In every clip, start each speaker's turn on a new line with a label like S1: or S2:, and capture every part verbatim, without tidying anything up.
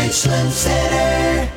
S1: Richland Center.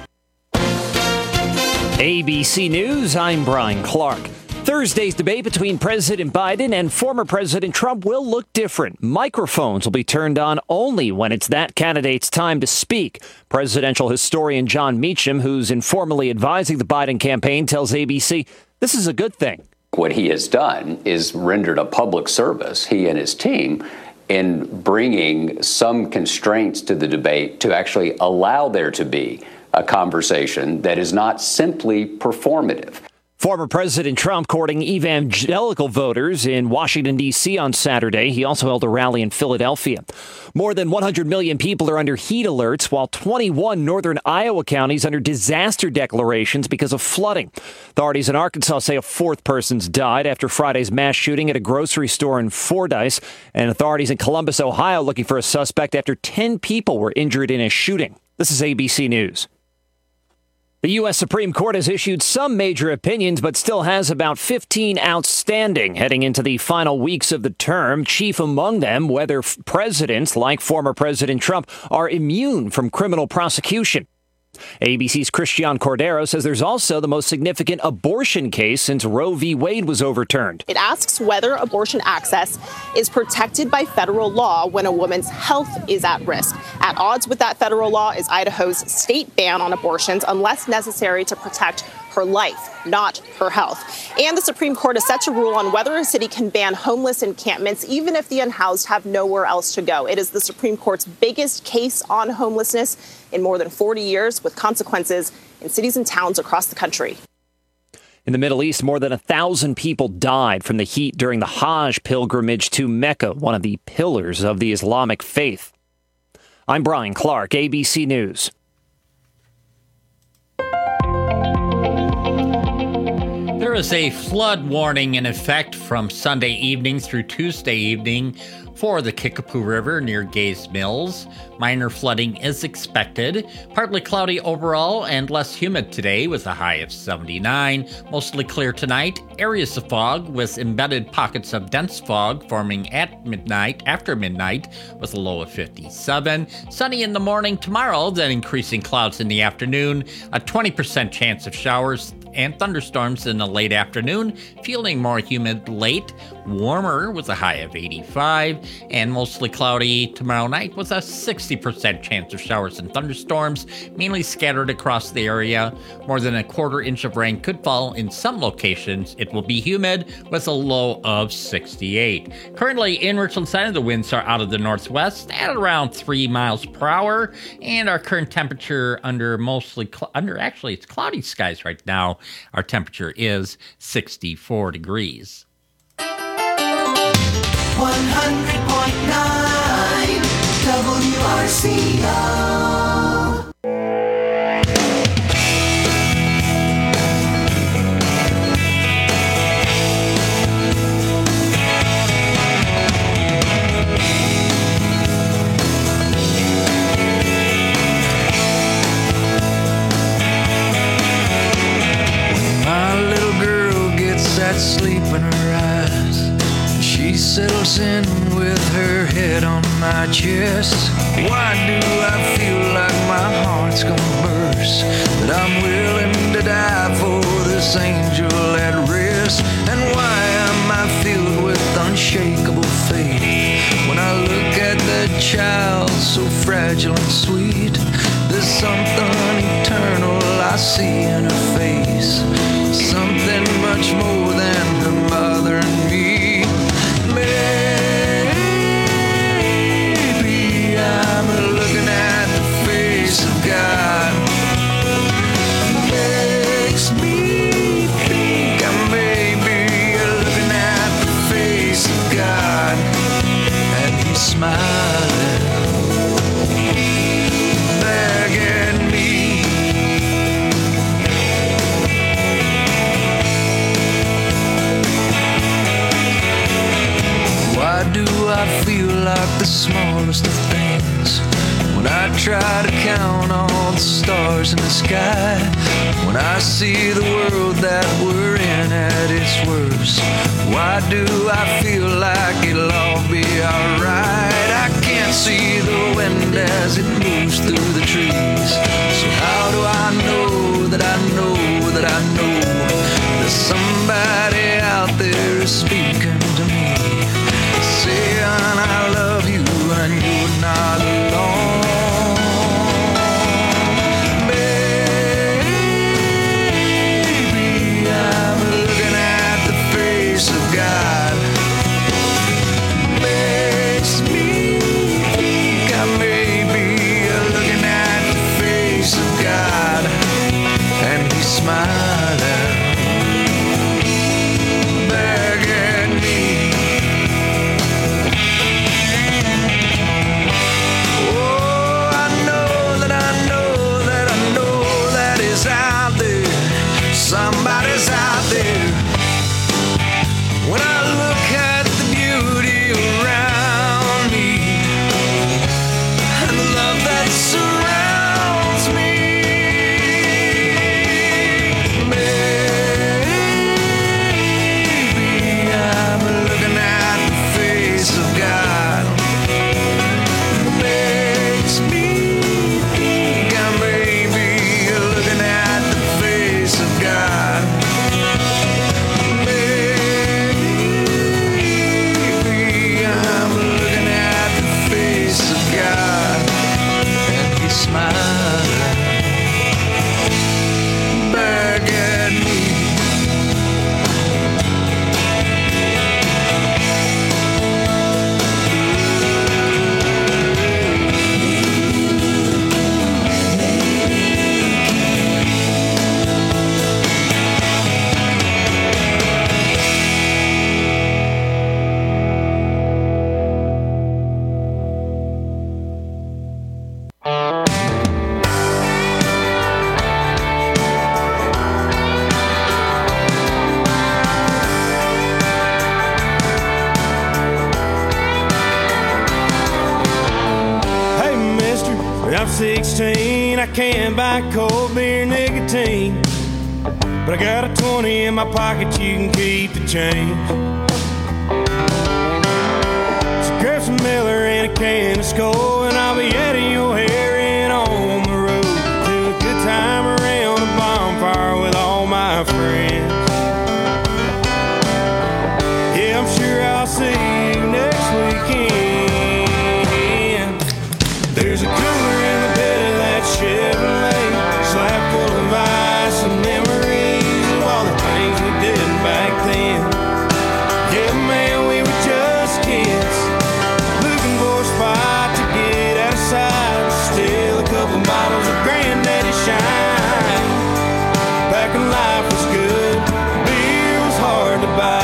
S2: A B C News, I'm Brian Clark. Thursday's debate between President Biden and former President Trump will look different. Microphones will be turned on only when it's that candidate's time to speak. Presidential historian John Meacham, who's informally advising the Biden campaign, tells A B C this is a good thing.
S3: What he has done is rendered a public service, he and his team, in bringing some constraints to the debate to actually allow there to be a conversation that is not simply performative.
S2: Former President Trump courting evangelical voters in Washington, D C on Saturday. He also held a rally in Philadelphia. More than one hundred million people are under heat alerts, while twenty-one northern Iowa counties under disaster declarations because of flooding. Authorities in Arkansas say a fourth person's died after Friday's mass shooting at a grocery store in Fordyce. And authorities in Columbus, Ohio, looking for a suspect after ten people were injured in a shooting. This is A B C News. The U S Supreme Court has issued some major opinions, but still has about fifteen outstanding heading into the final weeks of the term. Chief among them, whether presidents like former President Trump are immune from criminal prosecution. A B C's Christian Cordero says there's also the most significant abortion case since Roe v. Wade was overturned.
S4: It asks whether abortion access is protected by federal law when a woman's health is at risk. At odds with that federal law is Idaho's state ban on abortions unless necessary to protect her life, not her health. And the Supreme Court is set to rule on whether a city can ban homeless encampments, even if the unhoused have nowhere else to go. It is the Supreme Court's biggest case on homelessness in more than forty years, with consequences in cities and towns across the country.
S2: In the Middle East, more than a thousand people died from the heat during the Hajj pilgrimage to Mecca, one of the pillars of the Islamic faith. I'm Brian Clark, A B C News.
S5: There is a flood warning in effect from Sunday evening through Tuesday evening for the Kickapoo River near Gays Mills. Minor flooding is expected. Partly cloudy overall and less humid today with a high of seventy-nine. Mostly clear tonight. Areas of fog with embedded pockets of dense fog forming at midnight, after midnight, with a low of fifty-seven. Sunny in the morning tomorrow, then increasing clouds in the afternoon. A twenty percent chance of showers and thunderstorms in the late afternoon, feeling more humid late, warmer with a high of eighty-five, and mostly cloudy tomorrow night with a sixty percent chance of showers and thunderstorms, mainly scattered across the area. More than a quarter inch of rain could fall in some locations. It will be humid with a low of sixty-eight. Currently in Richland Center, the winds are out of the northwest at around three miles per hour, and our current temperature under mostly, cl- under actually it's cloudy skies right now. Our temperature is sixty-four degrees.
S1: one hundred point nine W R C O.
S6: That sleep in her eyes, she settles in with her head on my chest. Why do I feel like my heart's gonna burst, that I'm willing to die for this angel at rest? And why am I filled with unshakable faith when I look at that child so fragile and sweet? There's something eternal I see in her face, something much more than her mother and me. Maybe I'm looking at the face of God. Makes me think I may be looking at the face of God, and He's smiling back at me. Why do I feel like the smallest of things when I try to count all the stars in the sky? When I see the world that we're in at its worst, why do I feel like it'll all be alright? I can't can't see the wind as it moves through the trees. So how do I know that I know that I know that somebody out there is speaking to me, saying I love you and you're not alone. Baby, I'm looking at the face of God. Makes me think I may be looking at the face of God, and he's smiling back at me. Oh, I know that I know that I know that he's out there. Somebody's out there. When I look at the beauty around me and the love that surrounds me, maybe I'm looking at the face of God. Makes me think I may be looking at the face of God. Maybe I'm looking at the face of God, and he's smiling back at me.
S7: Hey, mister, I'm sixteen. I can't buy cold beer nicotine, but I got a twenty in my pocket, you can keep the change. So grab some Miller and a can of Skol, and I'll be out of your hair and on the road to a good time around a bonfire with all my friends. Yeah, I'm sure I'll see you next weekend. There's a cooler in the bed of that Chevrolet, slab full of ice and memories of all the things we did back then. Yeah, man, we were just kids, looking for a spot to get outside, steal a couple bottles of Granddaddy Shine. Back when life was good, beer was hard to buy.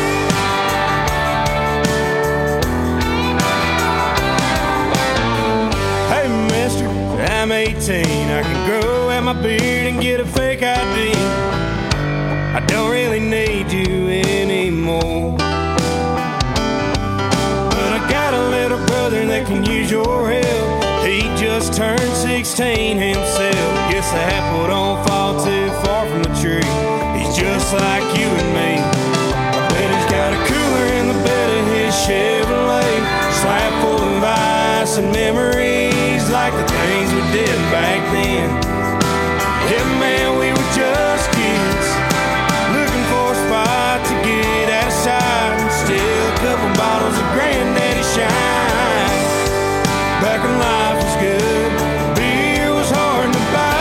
S7: Hey, mister, I'm eighteen. I can grow out my beard and get a fake I D. I don't really need you anymore, but I got a little brother that can use your help. He just turned sixteen himself. Guess the apple don't fall too far from the tree. He's just like you and me. I bet he's got a cooler in the bed of his Chevrolet, slab full of ice and memories like the things we did back then. Yeah, man, we were just kids, looking for a spot to get outside and steal a couple bottles of Granddaddy Shine. Back when life was good, beer was hard to buy.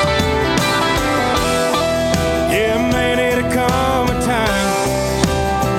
S7: Yeah, man, it'll come a time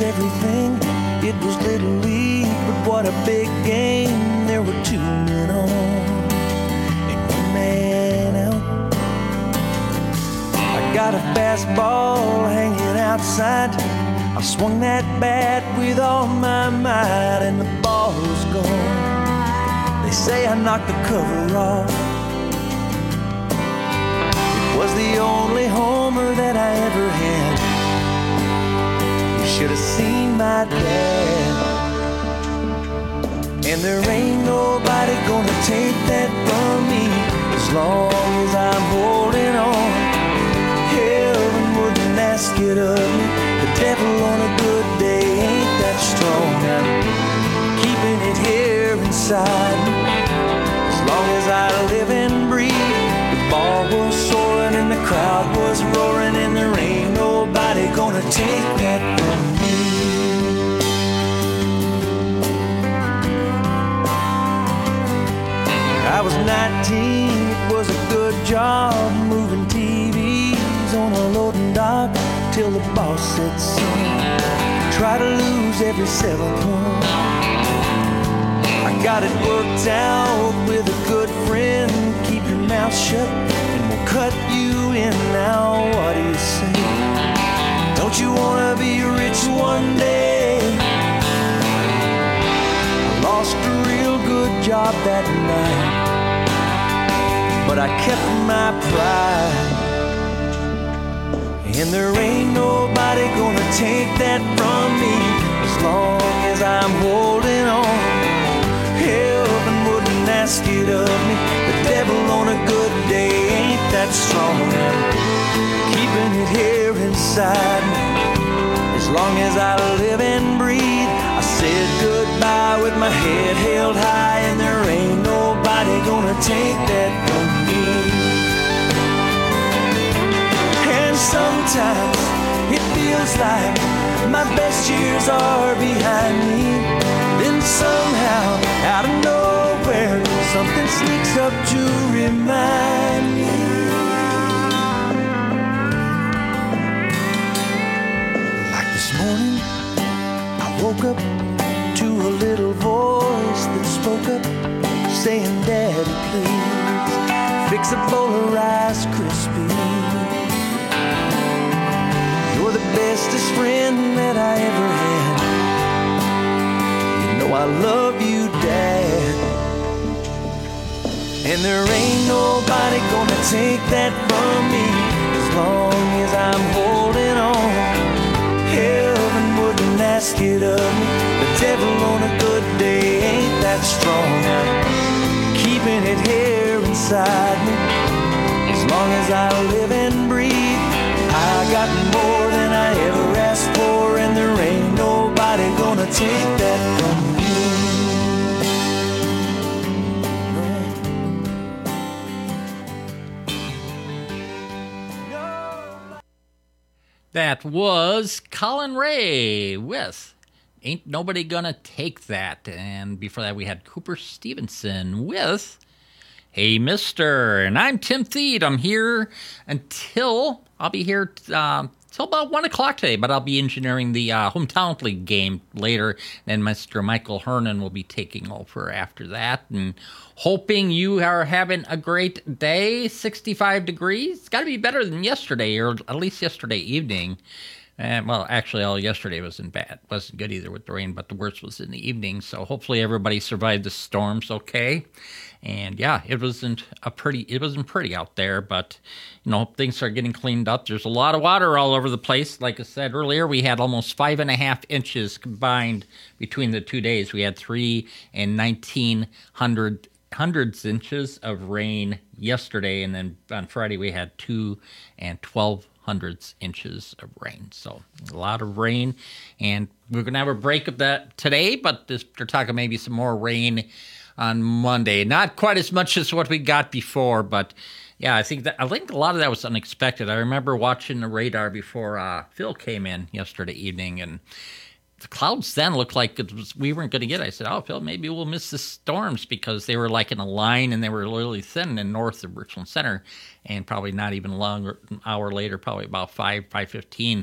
S6: everything. It was Little League, but what a big game. There were two men on and one man out. I got a fastball hanging outside. I swung that bat with all my might, and the ball was gone. They say I knocked the cover off. It was the only homer that I ever had. You should have seen my dad. And there ain't nobody gonna take that from me as long as I'm holding on. Heaven wouldn't ask it of me. The devil on a good day ain't that strong. I'm keeping it here inside me. As long as I live and breathe. The ball was soaring and the crowd was roaring, and there ain't nobody gonna take that from me. I was nineteen, it was a good job moving T Vs on a loading dock till the boss said son, try to lose every seventh one. I got it worked out with a good friend. Keep your mouth shut and we'll cut you in. Now what do you say? Don't you wanna be rich one day? I lost a real good job that night, but I kept my pride. And there ain't nobody gonna take that from me as long as I'm holding on. Heaven wouldn't ask it of me. The devil on a good day ain't that strong. I'm keeping it here inside me as long as I live and breathe. I said goodbye with my head held high, and there ain't nobody gonna take that from me. And sometimes it feels like my best years are behind me. Then somehow, out of nowhere, something sneaks up to remind me. Like this morning, I woke up to a little voice that spoke up, saying, Daddy, please, fix a bowl of Rice Krispies. You're the bestest friend that I ever had. You know I love you, Dad. And there ain't nobody gonna take that from me as long as I'm holding on. Heaven wouldn't ask it of me. The devil on a good day ain't that strong. I'm keeping it here inside me as long as I live and breathe. I got more than I ever asked for, and there ain't nobody gonna take that from me.
S5: That was Colin Ray with Ain't Nobody Gonna Take That. And before that, we had Cooper Stevenson with Hey Mister. And I'm Tim Thede. I'm here until, I'll be here uh, till about one o'clock today, but I'll be engineering the uh, Hometown League game later. Then Mister Michael Hernan will be taking over after that. And hoping you are having a great day. sixty-five degrees. It's got to be better than yesterday, or at least yesterday evening. And, well, actually, all yesterday wasn't bad. Wasn't good either with the rain, but the worst was in the evening. So hopefully everybody survived the storms okay. And yeah, it wasn't a pretty. It wasn't pretty out there, but you know things are getting cleaned up. There's a lot of water all over the place. Like I said earlier, we had almost five and a half inches combined between the two days. We had three and nineteen hundred hundreds inches of rain yesterday, and then on Friday we had two and twelve hundredths inches of rain. So a lot of rain, and we're gonna have a break of that today, but this, they're talking maybe some more rain on Monday. Not quite as much as what we got before, but yeah, I think that I think a lot of that was unexpected. I remember watching the radar before uh, Phil came in yesterday evening, and the clouds then looked like it was, we weren't going to get it. I said, oh, Phil, maybe we'll miss the storms because they were like in a line and they were really thin and north of Richland Center, and probably not even long an hour later, probably about five, five fifteen,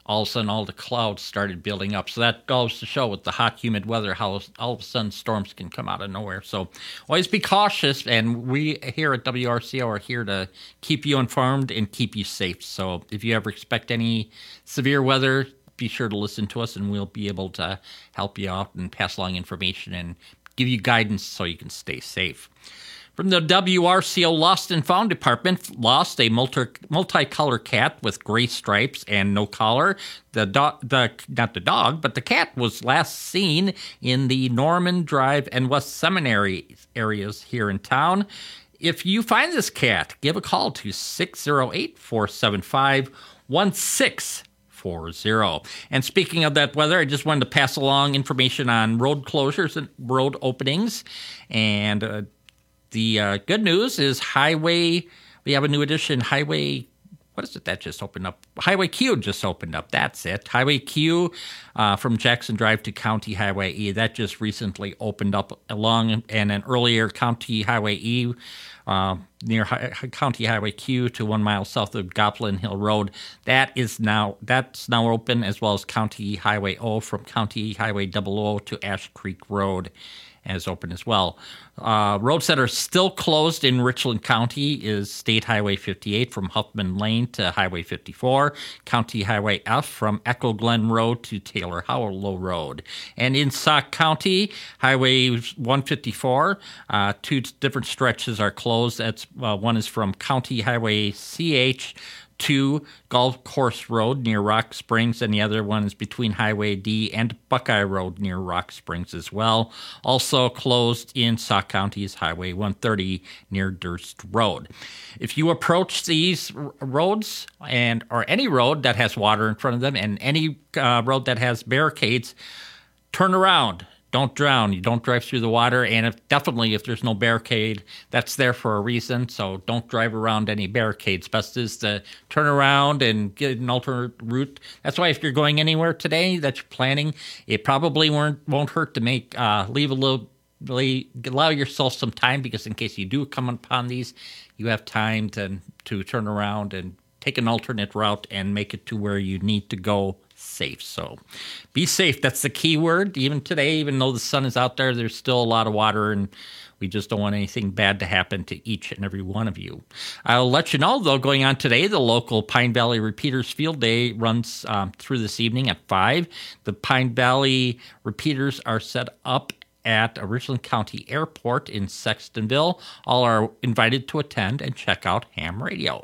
S5: all of a sudden all the clouds started building up. So that goes to show with the hot, humid weather how all of a sudden storms can come out of nowhere. So always be cautious, and we here at W R C O are here to keep you informed and keep you safe. So if you ever expect any severe weather, be sure to listen to us, and we'll be able to help you out and pass along information and give you guidance so you can stay safe. From the W R C O Lost and Found Department, lost a multi multicolor cat with gray stripes and no collar. The dog, the not the dog, but the cat was last seen in the Norman Drive and West Seminary areas here in town. If you find this cat, give a call to six oh eight, four seven five, one six four zero. And speaking of that weather, I just wanted to pass along information on road closures and road openings. And uh, the uh, good news is Highway, we have a new addition, Highway, what is it that just opened up? Highway Q just opened up, that's it. Highway Q uh, from Jackson Drive to County Highway E, that just recently opened up along, and an earlier County Highway E uh, near Hi- County Highway Q to one mile south of Goblin Hill Road. That is now, that's now open, as well as County Highway O from County Highway double O to Ash Creek Road is open as well. Uh, roads that are still closed in Richland County is State Highway fifty-eight from Huffman Lane to Highway fifty-four, County Highway F from Echo Glen Road to Taylor Hollow Road. And in Sauk County, Highway one fifty-four, uh, two different stretches are closed. That's uh, one is from County Highway C H to Golf Course Road near Rock Springs, and the other one is between Highway D and Buckeye Road near Rock Springs as well. Also closed in Sauk County is Highway one thirty near Durst Road. If you approach these r- roads and or any road that has water in front of them, and any uh, road that has barricades, turn around. Don't drown. You don't drive through the water. And if, definitely if there's no barricade, that's there for a reason. So don't drive around any barricades. Best is to turn around and get an alternate route. That's why if you're going anywhere today that you're planning, it probably won't, won't hurt to make uh, leave a little, allow yourself some time, because in case you do come upon these, you have time to to turn around and take an alternate route and make it to where you need to go safe. So be safe. That's the key word. Even today, even though the sun is out there, there's still a lot of water, and we just don't want anything bad to happen to each and every one of you. I'll let you know, though, going on today, the local Pine Valley Repeaters Field Day runs um, through this evening at five. The Pine Valley Repeaters are set up at Richland County Airport in Sextonville. All are invited to attend and check out ham radio.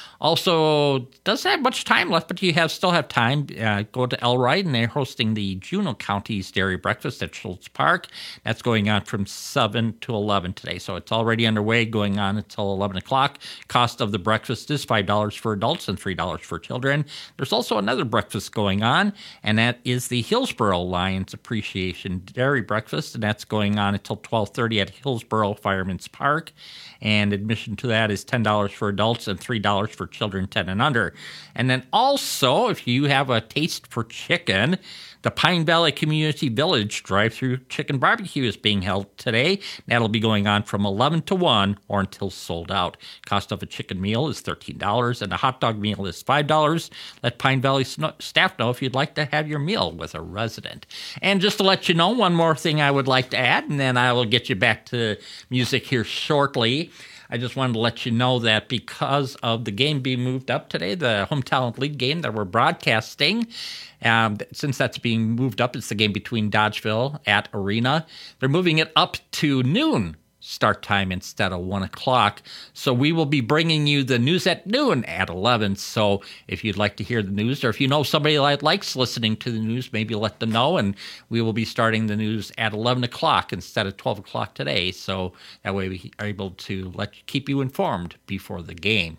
S5: Also, doesn't have much time left, but you have still have time. Uh, go to Elride, and they're hosting the Juneau County's Dairy Breakfast at Schultz Park. That's going on from seven to eleven today, so it's already underway, going on until eleven o'clock. Cost of the breakfast is five dollars for adults and three dollars for children. There's also another breakfast going on, and that is the Hillsboro Lions Appreciation Dairy Breakfast, and that's going on until twelve thirty at Hillsboro Fireman's Park. And admission to that is ten dollars for adults and three dollars for children ten and under. And then also, if you have a taste for chicken, the Pine Valley Community Village drive-through chicken barbecue is being held today. That'll be going on from eleven to one or until sold out. Cost of a chicken meal is thirteen dollars, and a hot dog meal is five dollars. Let Pine Valley staff know if you'd like to have your meal with a resident. And just to let you know, one more thing I would like to add, and then I will get you back to music here shortly. I just wanted to let you know that because of the game being moved up today, the Home Talent League game that we're broadcasting, um, since that's being moved up, it's the game between Dodgeville at Arena. They're moving it up to noon start time instead of one o'clock. So we will be bringing you the news at noon at eleven. So if you'd like to hear the news, or if you know somebody that likes listening to the news, maybe let them know. And we will be starting the news at eleven o'clock instead of twelve o'clock today. So that way we are able to let you, keep you informed before the game.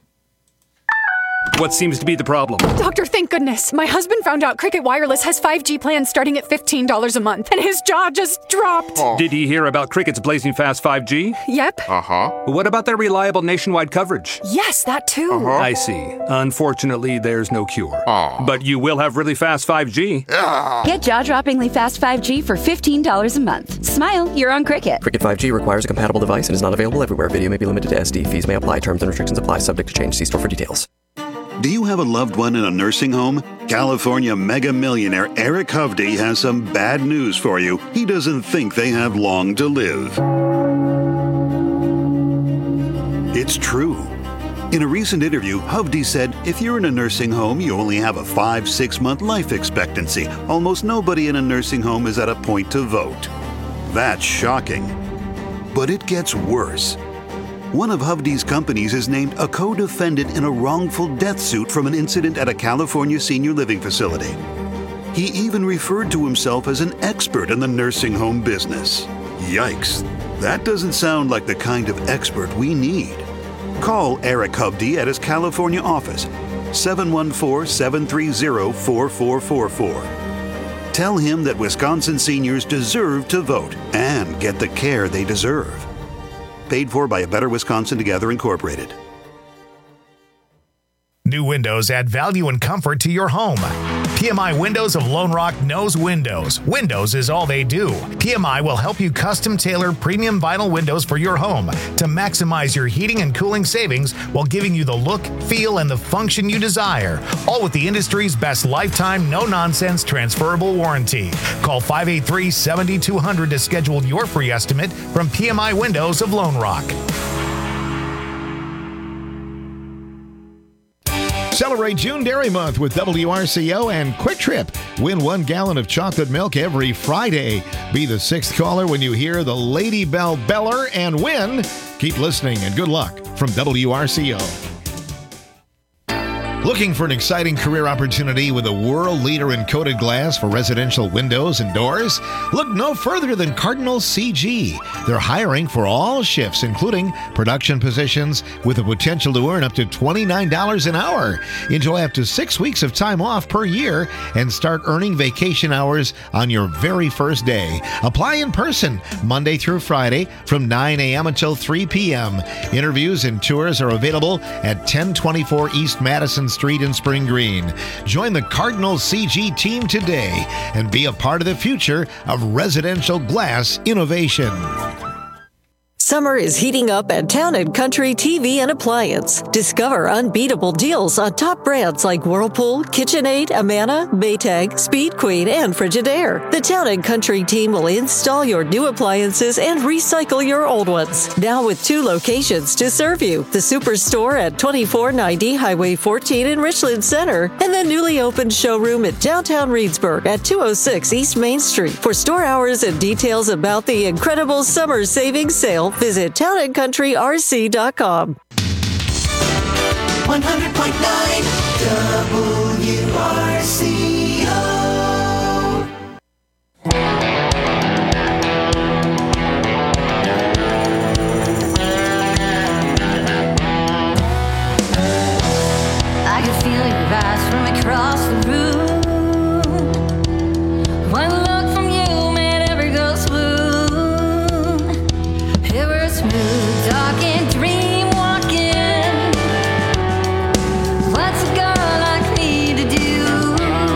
S8: What seems to be the problem?
S9: Doctor, thank goodness. My husband found out Cricket Wireless has five G plans starting at fifteen dollars a month, and his jaw just dropped.
S8: Oh. Did he hear about Cricket's blazing fast five G?
S9: Yep.
S8: Uh-huh. What about their reliable nationwide coverage?
S9: Yes, that too.
S8: Uh-huh. I see. Unfortunately, there's no cure. Oh. But you will have really fast five G.
S10: Ah. Get jaw-droppingly fast five G for fifteen dollars a month. Smile, you're on Cricket.
S11: Cricket five G requires a compatible device and is not available everywhere. Video may be limited to S D. Fees may apply. Terms and restrictions apply. Subject to change. See store for details.
S12: Do you have a loved one in a nursing home? California mega millionaire Eric Hovde has some bad news for you. He doesn't think they have long to live. It's true. In a recent interview, Hovde said, if you're in a nursing home, you only have a five, six month life expectancy. Almost nobody in a nursing home is at a point to vote. That's shocking. But it gets worse. One of Hovde's companies is named a co-defendant in a wrongful death suit from an incident at a California senior living facility. He even referred to himself as an expert in the nursing home business. Yikes. That doesn't sound like the kind of expert we need. Call Eric Hovde at his California office, seven one four, seven three zero, four four four four. Tell him that Wisconsin seniors deserve to vote and get the care they deserve. Paid for by A Better Wisconsin Together Incorporated.
S13: New windows add value and comfort to your home. P M I Windows of Lone Rock knows windows. Windows is all they do. P M I will help you custom tailor premium vinyl windows for your home to maximize your heating and cooling savings while giving you the look, feel, and the function you desire. All with the industry's best lifetime, no-nonsense transferable warranty. Call five eight three, seven two zero zero to schedule your free estimate from P M I Windows of Lone Rock.
S14: Celebrate June Dairy Month with W R C O and Quick Trip. Win one gallon of chocolate milk every Friday. Be the sixth caller when you hear the Lady Bell Beller and win. Keep listening and good luck from W R C O. Looking for an exciting career opportunity with a world leader in coated glass for residential windows and doors? Look no further than Cardinal C G. They're hiring for all shifts, including production positions, with the potential to earn up to twenty-nine dollars an hour. Enjoy up to six weeks of time off per year and start earning vacation hours on your very first day. Apply in person Monday through Friday from nine a.m. until three p.m. Interviews and tours are available at ten twenty-four East Madison Street in Spring Green. Join the Cardinal C G team today and be a part of the future of residential glass innovation.
S15: Summer is heating up at Town and Country T V and Appliance. Discover unbeatable deals on top brands like Whirlpool, KitchenAid, Amana, Maytag, Speed Queen, and Frigidaire. The Town and Country team will install your new appliances and recycle your old ones. Now with two locations to serve you. The Superstore at twenty-four ninety Highway fourteen in Richland Center and the newly opened showroom at downtown Reedsburg at two oh six East Main Street. For store hours and details about the incredible summer savings sale, visit town and country r c dot com.
S1: one hundred point nine W R C O.
S16: I can feel your eyes from across the room. One look from you made every girl swoon. It was smooth, dark and dream walking. What's a girl like me to do?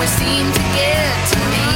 S16: always seem to get to me.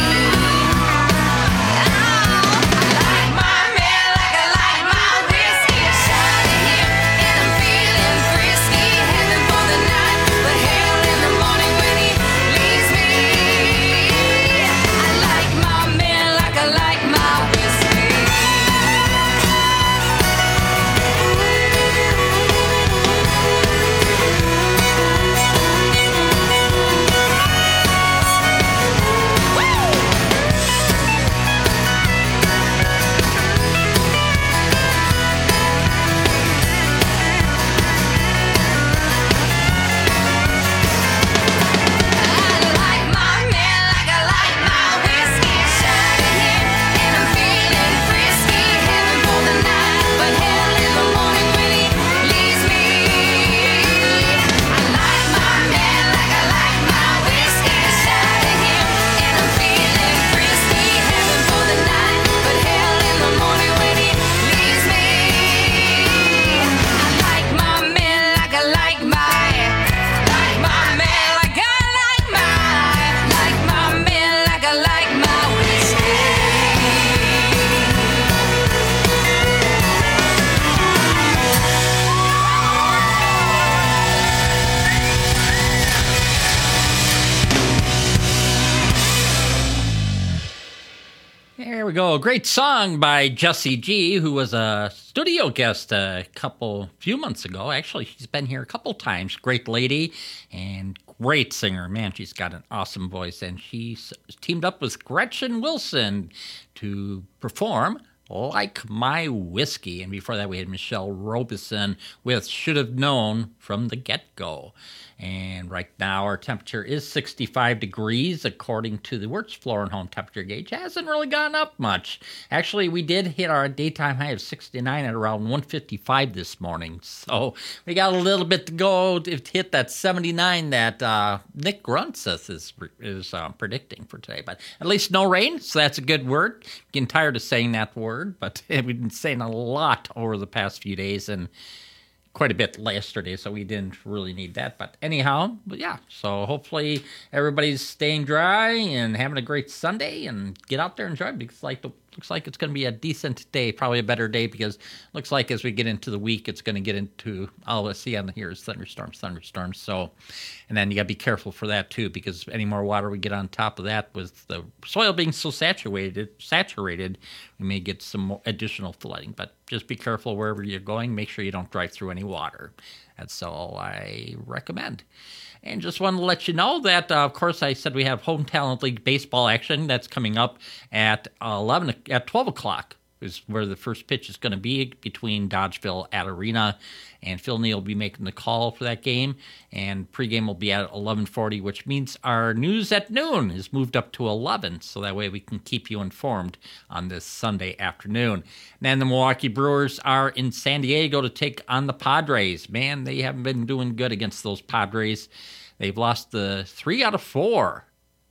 S5: we go. A great song by Jessie G, who was a studio guest a couple, few months ago. Actually, she's been here a couple times. Great lady and great singer. Man, she's got an awesome voice. And she's teamed up with Gretchen Wilson to perform Like My Whiskey. And before that, we had Michelle Robison with Should Have Known from the Get-Go. And right now, our temperature is sixty-five degrees, according to the Wertz Floor and Home temperature gauge. It hasn't really gone up much. Actually, we did hit our daytime high of sixty-nine at around one fifty-five this morning. So we got a little bit to go to hit that seventy-nine that uh, Nick Gruntzeth is, is uh, predicting for today. But at least no rain, so that's a good word. Getting tired of saying that word, but we've been saying a lot over the past few days, and quite a bit yesterday, so we didn't really need that. But anyhow, but yeah, so hopefully everybody's staying dry and having a great Sunday, and get out there and enjoy it. Because like the, looks like it's going to be a decent day, probably a better day, because it looks like as we get into the week, it's going to get into, all I see on here is thunderstorms, thunderstorms. So, and then you got to be careful for that too, because any more water we get on top of that, with the soil being so saturated, saturated, we may get some more additional flooding. But just be careful wherever you're going. Make sure you don't drive through any water. That's all I recommend. And just wanted to let you know that, uh, of course, I said we have Home Talent League baseball action that's coming up at eleven at twelve o'clock. Is where the first pitch is going to be between Dodgeville at Arena, and Phil Neal will be making the call for that game. And pregame will be at eleven forty, which means our news at noon is moved up to eleven, so that way we can keep you informed on this Sunday afternoon. And then the Milwaukee Brewers are in San Diego to take on the Padres. Man, they haven't been doing good against those Padres. They've lost the three out of four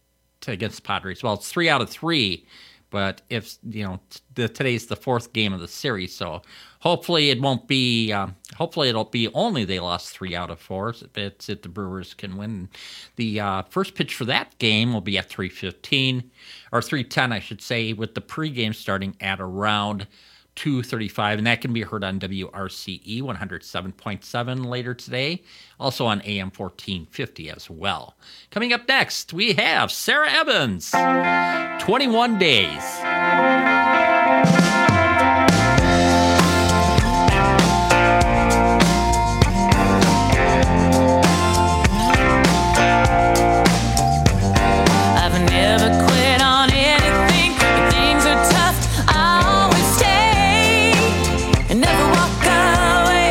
S5: to against the Padres. Well, it's three out of three. But if, you know, the, today's the fourth game of the series, so hopefully it won't be, um, hopefully it'll be only they lost three out of four. It's if the Brewers can win. The uh, first pitch for that game will be at three fifteen, or three ten, I should say, with the pregame starting at around two thirty-five, and that can be heard on W R C E one oh seven point seven later today, also on A M fourteen fifty as well. Coming up next, we have Sarah Evans, twenty-one days.
S16: I've never quit on anything. If things are tough, I always stay and never walk away.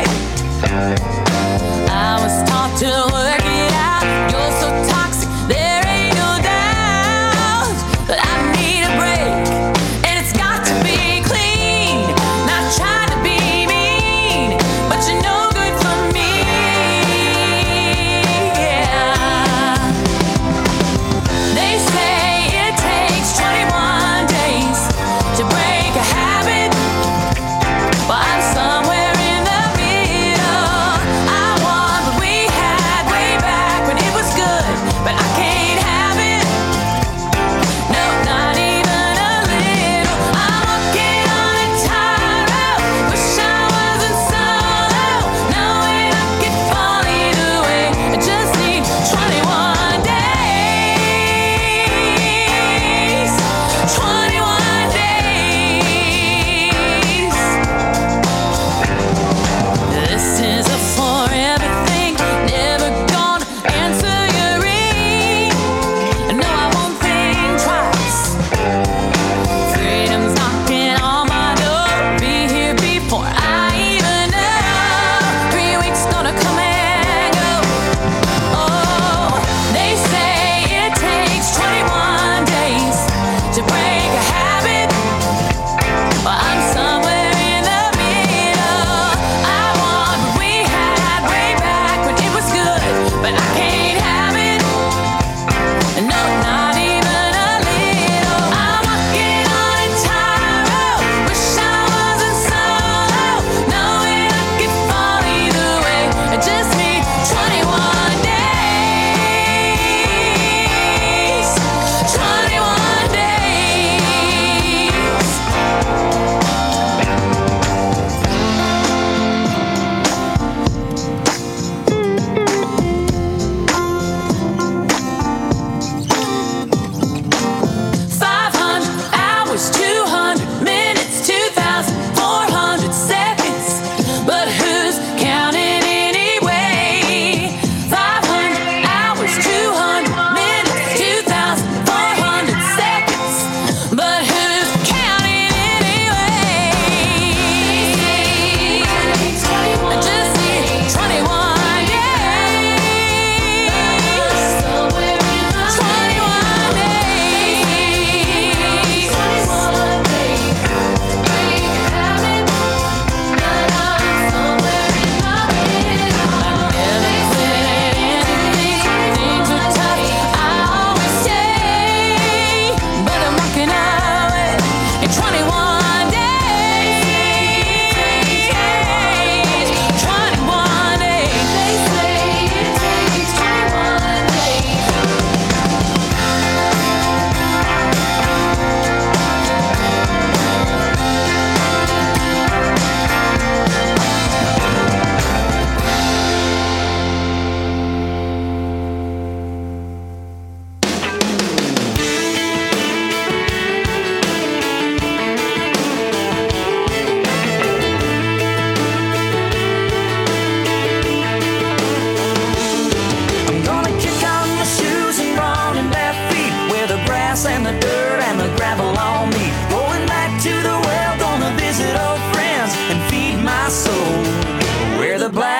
S16: I was taught to work it out. You're so toxic, there ain't no doubt. But I need a break, and it's got to be clean. Not trying to be mean, but you're no good for me. Yeah. They say it takes twenty-one days to break a habit. Well, I'm somewhere in the middle. I want what we had way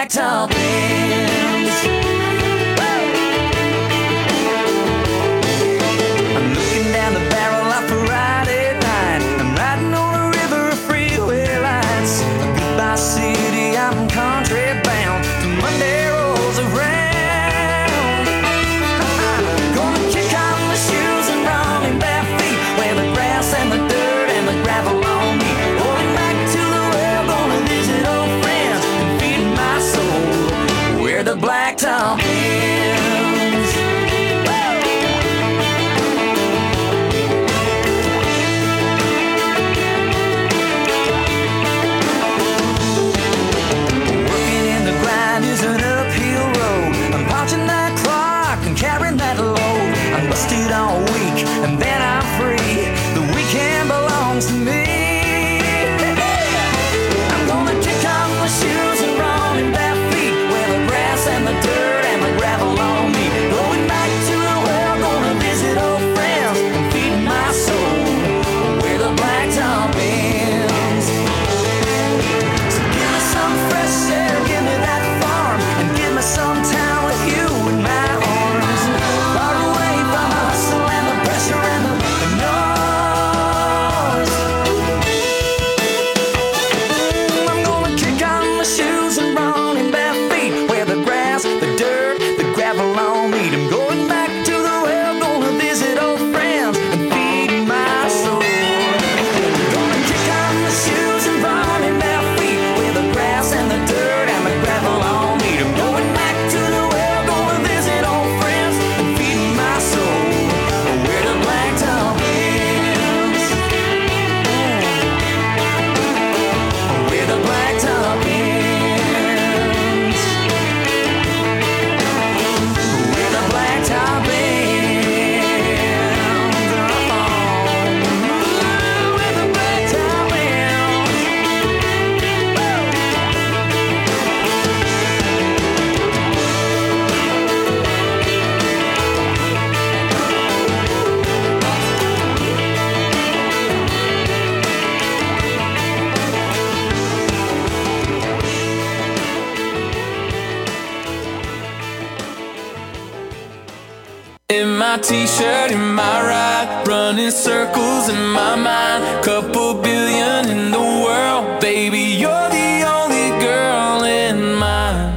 S16: blacktop ends. I'm looking down the barrel of a Friday night. I'm riding on a river of freeway lights. Goodbye city, I'm country bound. Monday rolls around. Gonna kick off my shoes and run in bare feet, where the grass and the dirt and the gravel on me. Going back to the well, gonna visit old friends and feed my soul where the blacktop ends. Working in the grind is an uphill road. I'm punching that clock and carrying that load. I'm busted all week and then I'm free. The weekend belongs to me. I'm gonna kick off my shoes and run in bare feet, where the grass and the dirt and the gravel on me. Going back to the well, gonna visit old friends and feed my soul where the blacktop ends. So give me some fresh air, give me that farm, and give me some time with you in my arms. Far away from the hustle and the pressure and the, the noise. I'm gonna kick on my shoes and run in bare feet, where the grass, the dirt, the gravel on me. I'm going back to the well, gonna visit old friends and feed my soul. Gonna kick on my shoes and run in bare feet, where the grass and the dirt and the gravel on me. I'm going back to the well, gonna visit old friends and feed my soul where the blacktop ends. Where the blacktop ends. Where the blacktop ends. Where the blacktop ends. In my t-shirt, in my ride, running circles in my mind. Couple billion in the world, baby, you're the only girl in mine.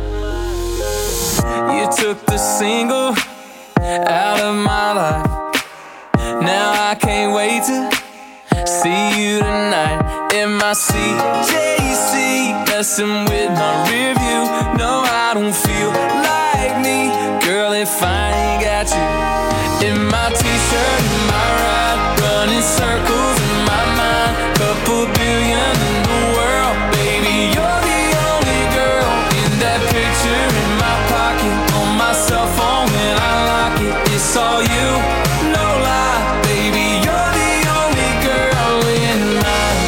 S16: You took the single out of my life. Now I can't wait to see you tonight. In my C J C, messing with my rear view. No, I don't feel like me, girl, if I ain't got you. In my t-shirt, in my ride, running circles in my mind. Couple billion in the world, baby, you're the only girl in that picture in my pocket. On my cell phone when I lock it, it's all you, no lie, baby, you're the only girl in mine.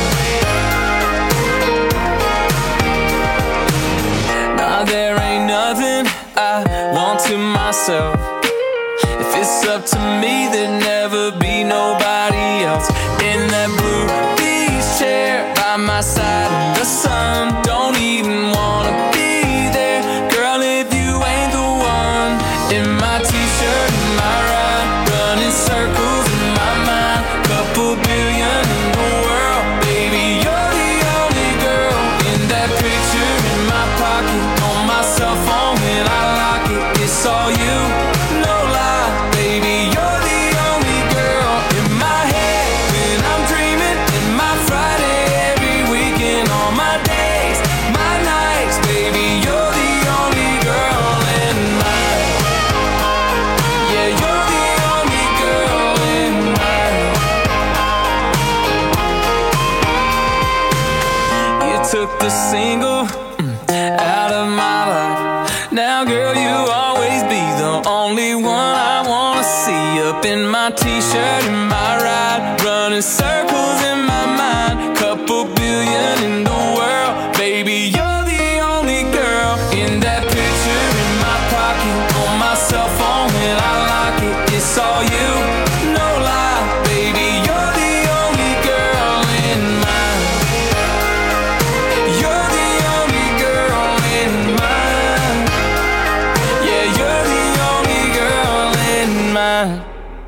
S16: Now there ain't nothing I want to myself. If it's up to me, there'd never be nobody else. In that blue beach chair by my side in the sun, don't even wanna be there, girl, if you ain't the one. In my t-shirt, in my ride, running circles in my mind. Couple billion in the world, baby, you're the only girl in that picture in my pocket. On my cell phone when I lock it, it's all you, no lie, baby, you're the only girl in my head when I'm dreaming. In my Friday, every weekend, all my days, my nights, baby, you're the only girl in mine. Yeah, you're the only girl in mine. You took the single mm, out of my life. Now, girl, you always be the only one I wanna see. Up in my t-shirt, in my ride, running circles in my mind. Couple billion in the world, baby, you're the only girl in that picture in my pocket. On my cell phone when I lock it, it's all you, no lie, baby, you're the only girl in mine. You're the only girl in mine.
S17: mine.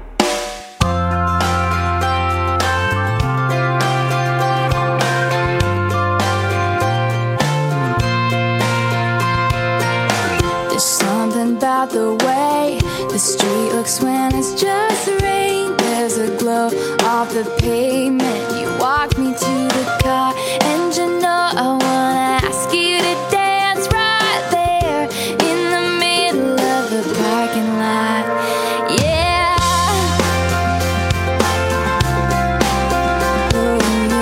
S16: There's something about the way the street looks when it's just rain. There's a glow off the pavement. You walk me to the car, and you know I wanna ask you to dance right there in the middle of the parking lot. Yeah. Oh,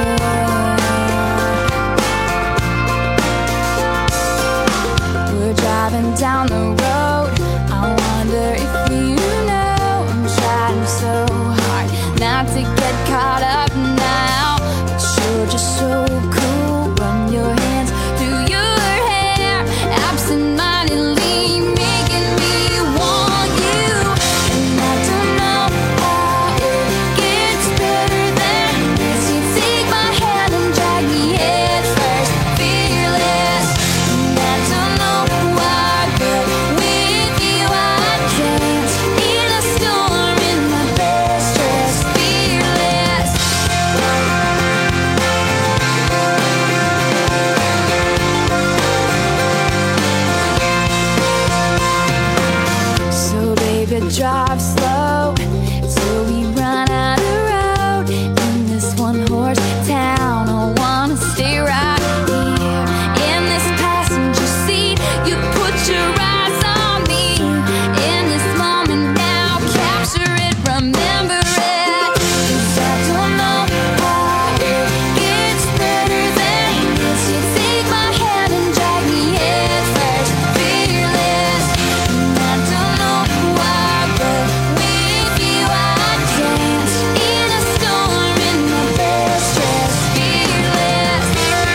S16: yeah. We're driving down the road. I wonder if you know I'm trying so hard not to get caught up now. But you're just so cool. Run your hands through your hair, absent-mindedly making me want you. And I don't know how it gets better than this. You take my hand and drag me head first, fearless. And I don't know why, but with you I dance in a storm in my best dress, fearless. So baby, drive slow till we run out of road in this one-horse town. I wanna stay right here in this passenger seat. You put your eyes on me in this moment now. Capture it, remember it. 'Cause I don't know how it gets better than this. You take my hand and drag me head first, fearless. And I don't know why, but with you I dance in a storm in my best dress, fearless.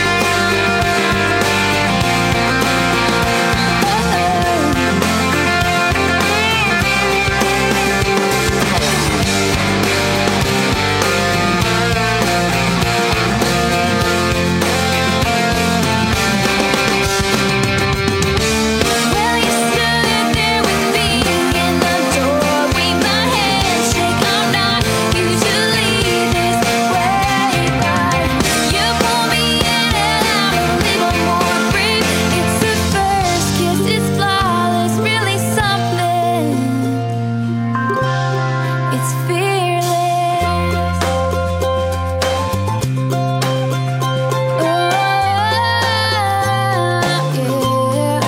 S16: Well, you stood there with me in the doorway, my handshake. I'm not usually this way, but you pull me in and out a little more free. It's the first kiss, it's flawless, really something. It's fearless. Oh, yeah.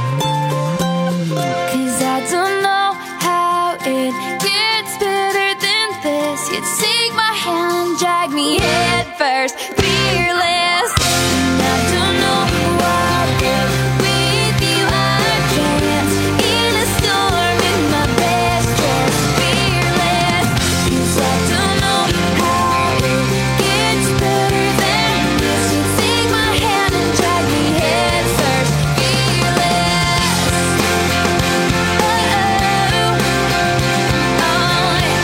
S16: 'Cause I don't know how it gets better than this. You take my hand and drag me head first, fearless. And I don't know why, but with you I dance in a storm in my best dress, fearless. 'Cause I don't know how it gets better than this. You take my hand and drag me head first, fearless. Oh, oh, yeah.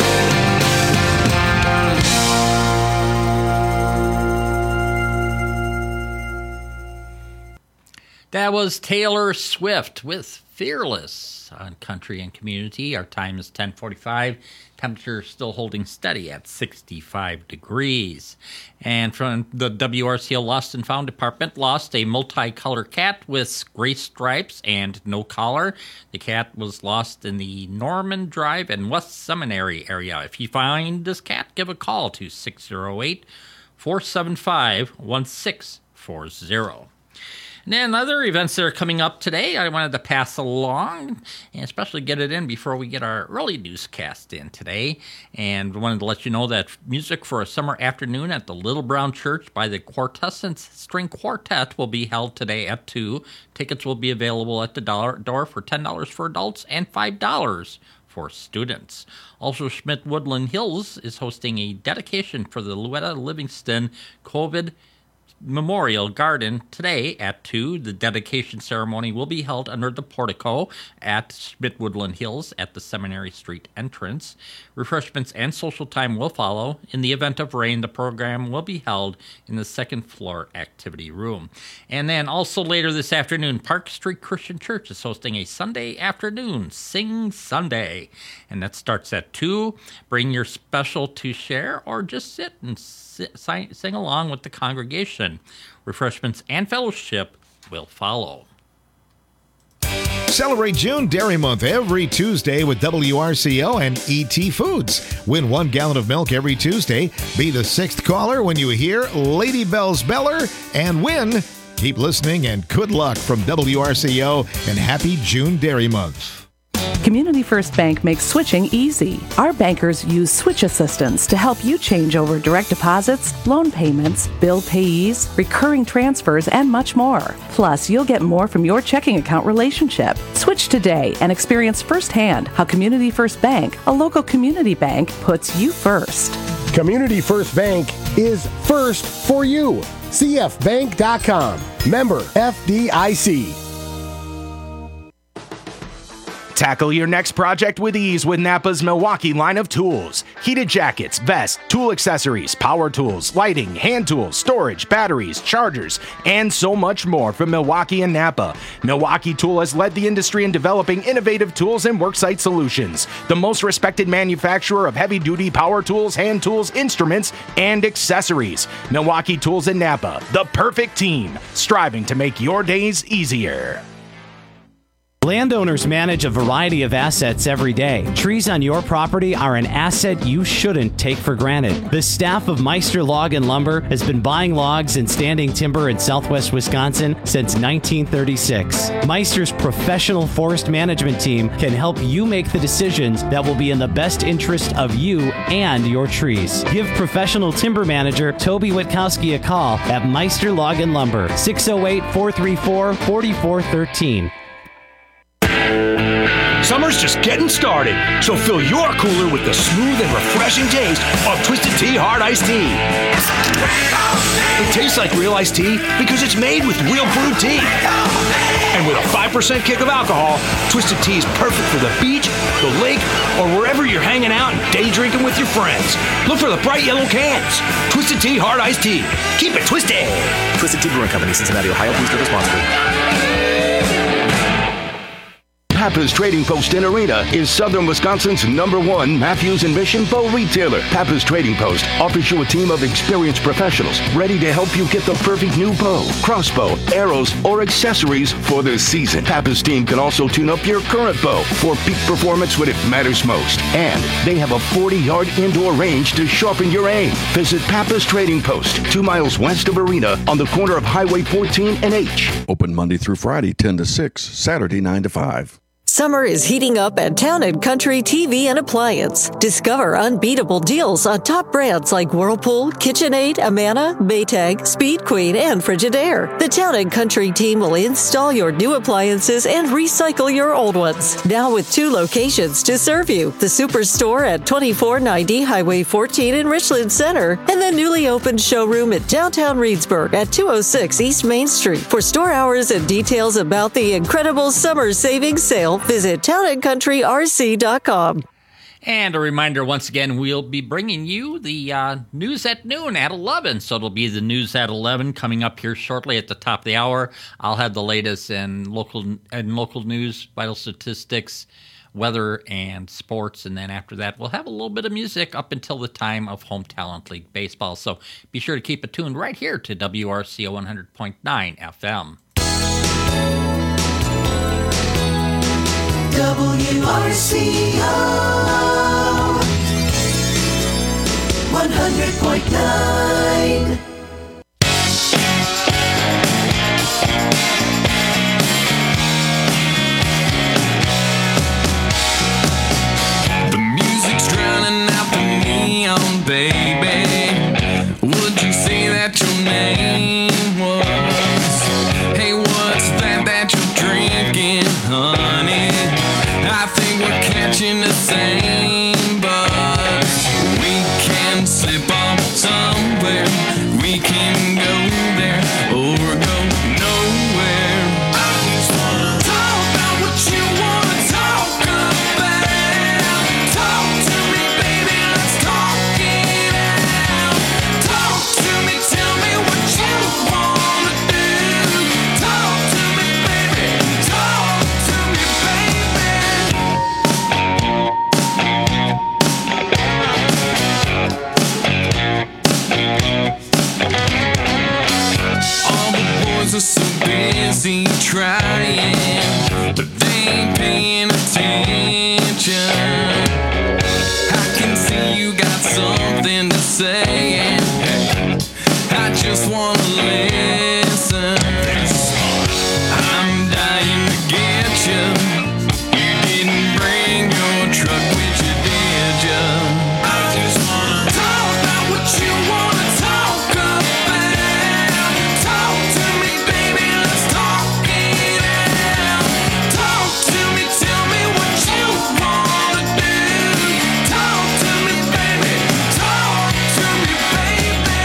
S5: That was Taylor Swift with Fearless on Country and Community. Our time is ten forty-five. Temperature still holding steady at sixty-five degrees. And from the W R C L Lost and Found Department, lost a multicolor cat with gray stripes and no collar. The cat was lost in the Norman Drive and West Seminary area. If you find this cat, give a call to six oh eight, four seven five, one six four zero. And then other events that are coming up today, I wanted to pass along and especially get it in before we get our early newscast in today. And wanted to let you know that music for a summer afternoon at the Little Brown Church by the Quintessence String Quartet will be held today at two. Tickets will be available at the door for ten dollars for adults and five dollars for students. Also, Schmidt Woodland Hills is hosting a dedication for the Louetta Livingston COVID Memorial Garden today at two. The dedication ceremony will be held under the portico at Schmidt Woodland Hills at the Seminary Street entrance. Refreshments and social time will follow. In the event of rain, the program will be held in the second floor activity room. And then also later this afternoon, Park Street Christian Church is hosting a Sunday afternoon Sing Sunday. And that starts at two. Bring your special to share or just sit and sit, sing along with the congregation. Refreshments and fellowship will follow.
S14: Celebrate June Dairy Month every Tuesday with W R C O and E T Foods. Win one gallon of milk every Tuesday. Be the sixth caller when you hear Lady Bell's Beller and win. Keep listening and good luck from W R C O and happy June Dairy Month.
S17: Community First Bank makes switching easy. Our bankers use switch assistance to help you change over direct deposits, loan payments, bill payees, recurring transfers, and much more. Plus, you'll get more from your checking account relationship. Switch today and experience firsthand how Community First Bank, a local community bank, puts you first.
S18: Community First Bank is first for you. C F bank dot com. Member F D I C.
S19: Tackle your next project with ease with Napa's Milwaukee line of tools. Heated jackets, vests, tool accessories, power tools, lighting, hand tools, storage, batteries, chargers, and so much more from Milwaukee and Napa. Milwaukee Tool has led the industry in developing innovative tools and worksite solutions. The most respected manufacturer of heavy-duty power tools, hand tools, instruments, and accessories. Milwaukee Tools and Napa, the perfect team, striving to make your days easier.
S20: Landowners manage a variety of assets every day. Trees on your property are an asset you shouldn't take for granted. The staff of Meister Log and Lumber has been buying logs and standing timber in southwest Wisconsin since nineteen thirty-six. Meister's professional forest management team can help you make the decisions that will be in the best interest of you and your trees. Give professional timber manager Toby Witkowski a call at Meister Log and Lumber, six oh eight, four three four, four four one three.
S21: Summer's just getting started, so fill your cooler with the smooth and refreshing taste of Twisted Tea Hard Iced Tea. It tastes like real iced tea because it's made with real brewed tea. And with a five percent kick of alcohol, Twisted Tea is perfect for the beach, the lake, or wherever you're hanging out and day drinking with your friends. Look for the bright yellow cans. Twisted Tea Hard Iced Tea. Keep it twisted.
S11: Twisted Tea Brewing Company, Cincinnati, Ohio. Please drink responsibly.
S21: Pappas Trading Post in Arena is Southern Wisconsin's number one Matthews and Mission bow retailer. Pappas Trading Post offers you a team of experienced professionals ready to help you get the perfect new bow, crossbow, arrows, or accessories for the season. Pappas team can also tune up your current bow for peak performance when it matters most. And they have a forty-yard indoor range to sharpen your aim. Visit Pappas Trading Post, two miles west of Arena on the corner of Highway fourteen and H.
S22: Open Monday through Friday, ten to six, Saturday, nine to five.
S15: Summer is heating up at Town and Country T V and Appliance. Discover unbeatable deals on top brands like Whirlpool, KitchenAid, Amana, Maytag, Speed Queen, and Frigidaire. The Town and Country team will install your new appliances and recycle your old ones. Now with two locations to serve you. The Superstore at twenty-four ninety Highway fourteen in Richland Center and the newly opened showroom at downtown Reedsburg at two oh six East Main Street. For store hours and details about the incredible summer savings sale, visit town and country r c dot com.
S5: And a reminder, once again, we'll be bringing you the uh, news at noon at eleven. So it'll be the news at eleven coming up here shortly at the top of the hour. I'll have the latest in local and local news, vital statistics, weather, and sports. And then after that, we'll have a little bit of music up until the time of Home Talent League baseball. So be sure to keep it tuned right here to W R C O one hundred point nine F M.
S1: W R C O one hundred point nine.
S6: The music's drowning out the neon, baby. Would you say that your name was? Hey, what's that that you're drinking, honey? I think we're catching the same buzz. We can slip off somewhere. We can go there. attention. I can see you got something to say, and I just wanna listen. I'm dying to get you. You didn't bring your truck with you, did you? I just wanna talk about what you wanna talk about. Talk to me, baby, let's talk it out. Talk to me, tell me what you wanna do. Talk to me, baby, talk to me, baby.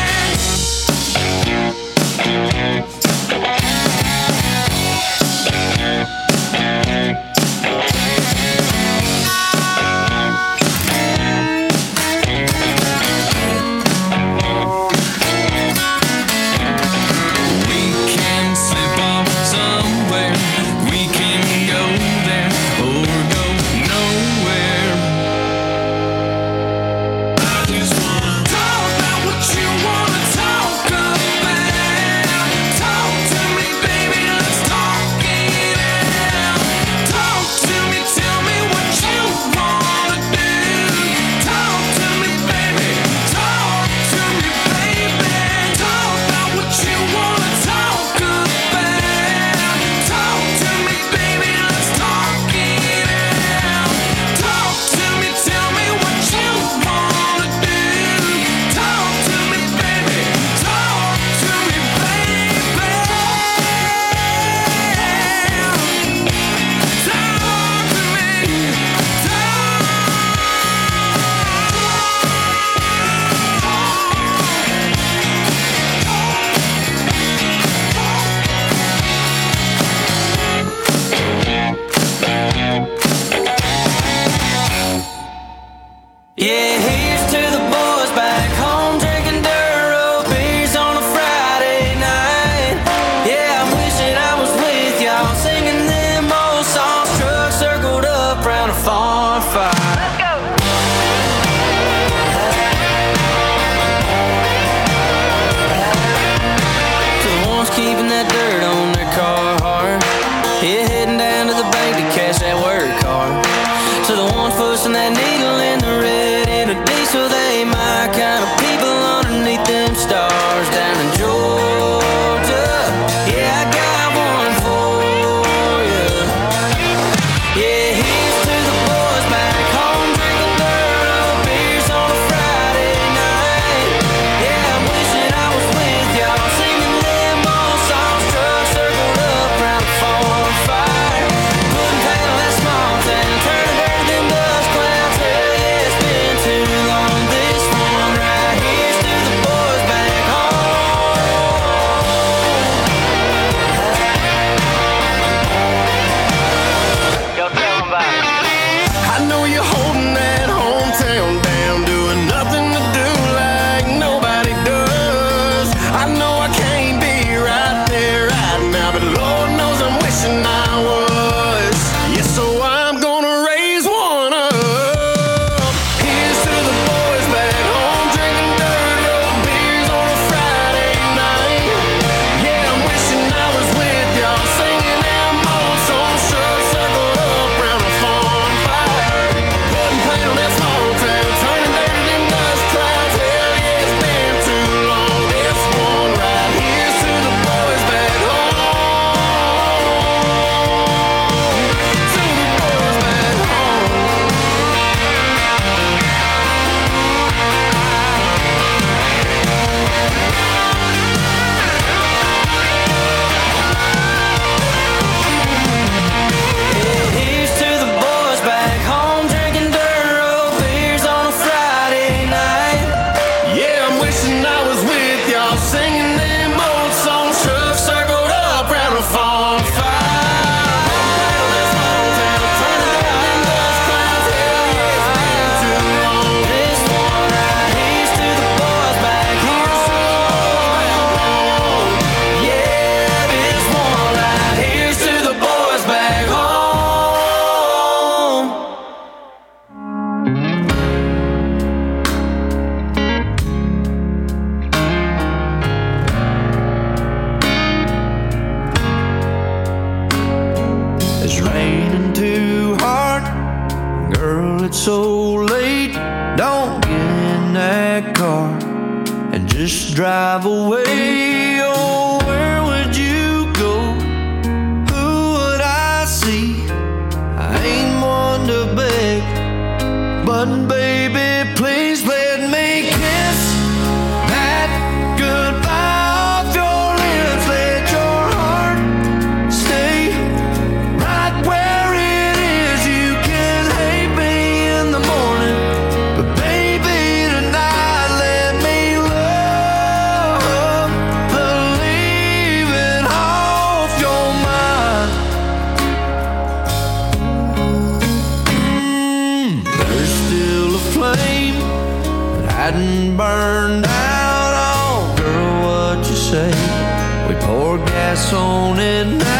S6: We can slip off somewhere. We can go there or go nowhere. I just wanna talk about what you wanna talk about. Talk to me, baby, let's talk it out. Talk to me, tell me what you wanna do. Talk to me, baby, talk to me, baby. Talk about what you wanna talk about. Talk to me, baby, let's talk it out. Talk to me, tell me what you wanna do. Talk to me, baby, talk to me, baby. Talk to me, yeah, here's to the boys back home drinking Duro beers on a Friday night. Yeah, I'm wishing I was with y'all singing them old songs. Truck circled up round a farm fire. Let's go. To the ones keeping that dirt on their car hard. Yeah, heading down to the bank to cash that work card. To the ones pushing that needle in the red in a diesel, they my kind of people underneath them stars down in Georgia. Yeah, I got one for you. Yeah, here's to the boys back home drinking Duro beers on a Friday night. Yeah, I'm wishing I was with y'all singing them old songs. Truck circled up round a farm fire. Putting paint on that small town, turning dirt them dust clouds. Hell yeah, it's been too long. This one right here's to the boys back home. Go tell 'em about it. I know you're holding that hometown down, doing nothing to do like nobody does. I know I can't be right there right now, but Lord knows I'm wishing I was. Yeah, so I'm gonna raise one up. Here's to the boys back home drinking Duro beers on a Friday night. Yeah, I'm wishing I was with y'all singing them old songs. Truck circled up round a farm fire. Putting it's so late. Don't get in that car and just drive away. Oh, where would you go? Who would I see? I ain't one to beg, but baby, please let me kiss that goodbye off your lips. Let your heart stay right where it is. You can hate me in the morning, but baby, tonight let me love the leaving off your mind. Mm, there's still a flame that hadn't burned out. Oh, girl, what you say? We pour gas on it now.